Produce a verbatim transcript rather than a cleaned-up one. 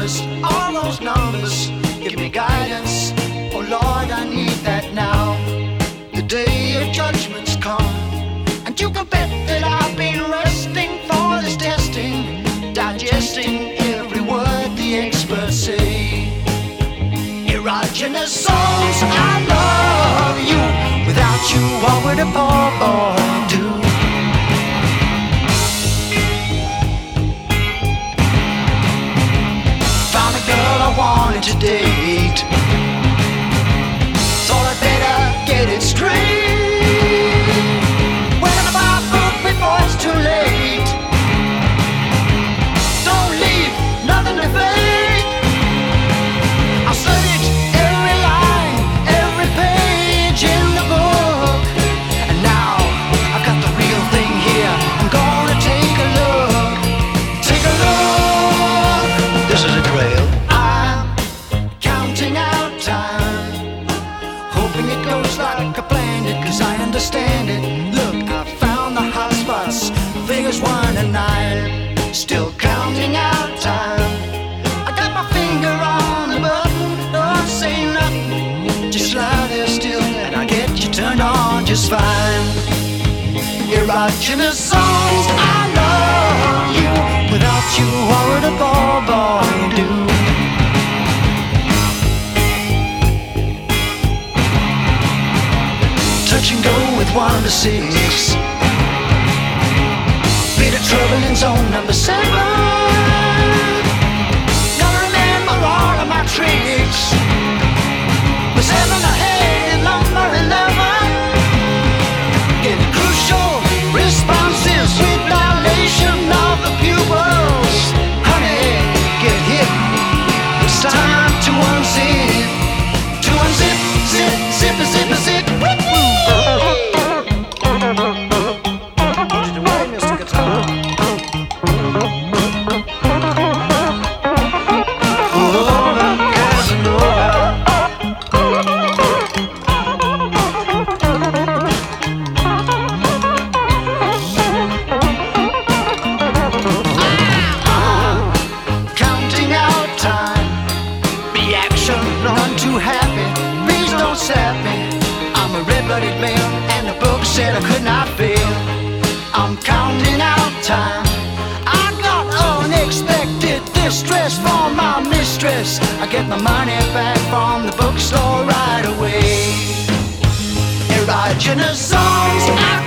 numbers, all those numbers give me guidance. Oh Lord, I need that now. The day of judgment's come, and you can bet that I've been resting for this testing, digesting every word the experts say. Erogenous souls, I love you. Without you, what would a poor boy do? Found a girl I wanted to date, thought I'd better get it straight. Went on my book before it's too late. Don't leave nothing to fate. I studied every line, every page in the book, and now I've got the real thing here. I'm gonna take a look, take a look. This is a trail. I'm counting out time, hoping it goes like I planned it, cause I understand it. Look, I found the hot spots, figures one and nine. Still counting out time. I got my finger on the button, don't say nothing, just lie there still, and I get you turned on just fine. Erogenous songs, I love you. Without you, what would a poor boy do? Touch and go with one to six. Bit of trouble in zone number seven. Gotta remember all of my tricks. With seven ahead in number eleven. Getting crucial responses with dilation of the pupils. Honey, get hip. It's time to unzip. To unzip, zip, zip, zip, zip. None too happy, please don't sap me. I'm a red-blooded male, and the book said I could not fail. I'm counting out time. I got unexpected distress from my mistress. I get my money back from the bookstore right away. Erogenous songs, I